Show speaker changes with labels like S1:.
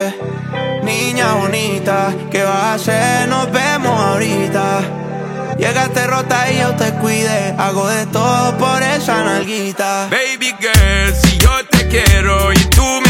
S1: Niña bonita, ¿qué vas a hacer? Nos vemos ahorita. Llegaste rota y yo te cuide. Hago de todo por esa nalguita.
S2: Baby girl, si yo te quiero y tú me